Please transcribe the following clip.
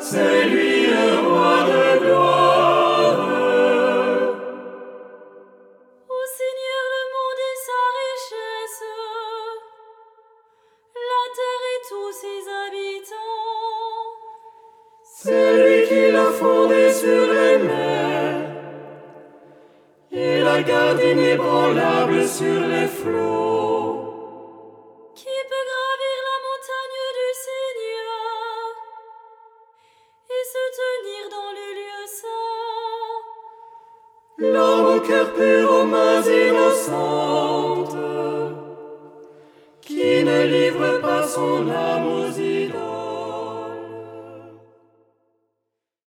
c'est lui le roi de gloire. Ô Seigneur, le monde et sa richesse, la terre et tous ses habitants. C'est lui qui l'a fondé sur les mers, il a gardé inébranlable sur les flots. Qui peut gravir la montagne du Seigneur et se tenir dans le lieu saint? L'homme au cœur pur, aux mains innocentes, qui ne livre pas son âme aux